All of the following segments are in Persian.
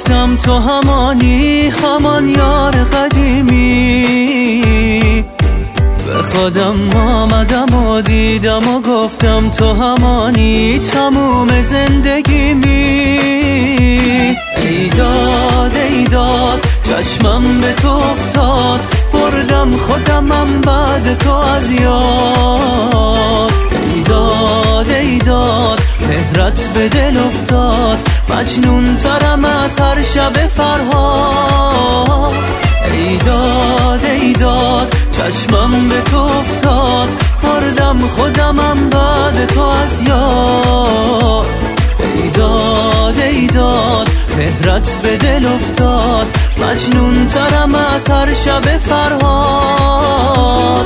گفتم تو همانی، همان یار قدیمی. به خودم آمدم و دیدم و گفتم تو همانی، تموم زندگیمی. ای داد ای داد چشمم به تو افتاد، بردم خودمم بعد تو از یاد. ای داد ای داد مهرت به دل افتاد، مجنون ترم از هر شب فرهاد. ای داد ای داد چشمم به تو افتاد، بردم خودمم بعد تو از یاد. ای داد ای داد مهرت به دل افتاد، مجنون ترم از هر شب فرهاد.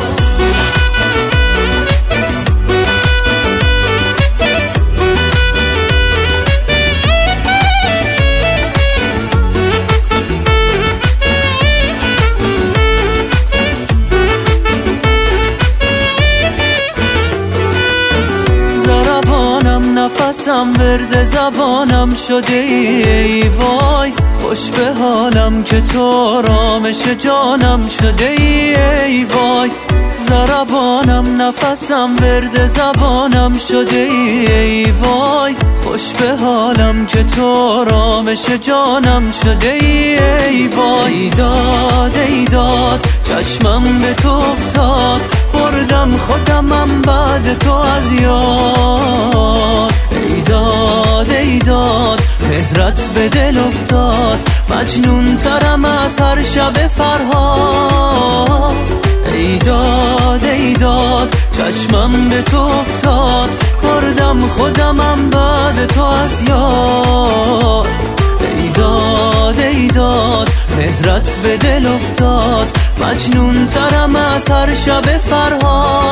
نفسم ورد زبانم شده ای وای، خوش به حالم که تو رامش جانم شده ای وای. ضربانم نفسم ورد زبانم شده ای وای، خوش به حالم که تو رامش جانم شده ای وای. ای داد ای داد چشمم به تو افتاد، بردم خودمم بعد تو از یاد. ای داد ای داد مهرت به دل افتاد، مجنون ترم از هر شب فرهاد. ای داد ای داد چشمم به تو افتاد، بردم خودمم بعد تو از یاد. ای داد ای داد مهرت به دل افتاد، مجنون ترم از هر شب فرهاد.